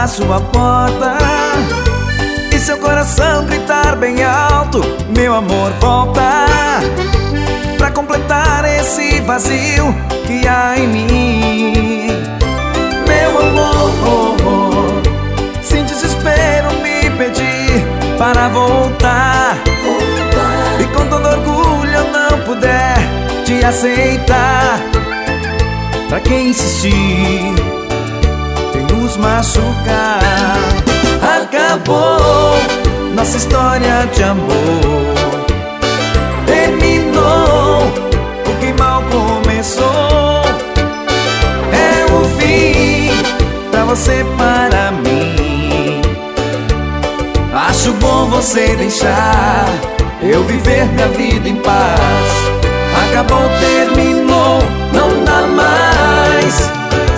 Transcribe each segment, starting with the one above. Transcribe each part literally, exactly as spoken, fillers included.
sua porta e seu coração gritar bem alto: meu amor, volta, pra completar esse vazio que há em mim. Meu amor, sem desespero me pedir para voltar, e com todo orgulho eu não puder te aceitar. Pra quem insistir tem nos machucar. Acabou nossa história de amor, terminou o que mal começou. É o fim pra você, para mim. Acho bom você deixar eu viver minha vida em paz. Acabou, terminou, não dá mais.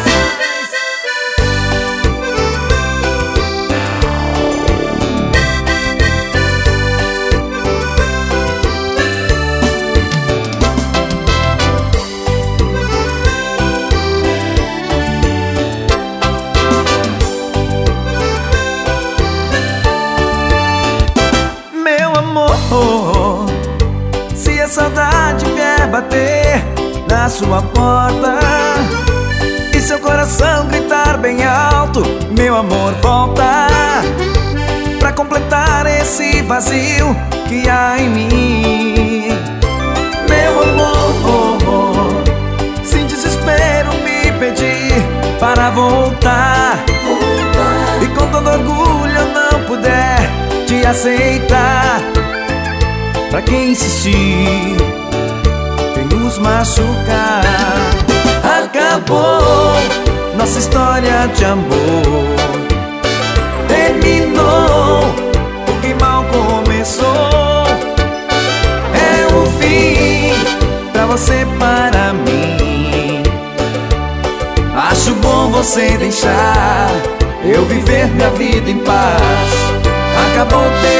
Meu amor, se a saudade vier bater na sua porta e seu coração gritar bem alto: meu amor, volta, pra completar esse vazio que há em mim. Meu amor, sem desespero me pedir para voltar, e com todo orgulho eu não puder te aceitar. Pra quem insistir tem nos machucar. Acabou nossa história de amor, terminou o que mal começou. É o fim pra você, para mim. Acho bom você deixar eu viver minha vida em paz. Acabou, ter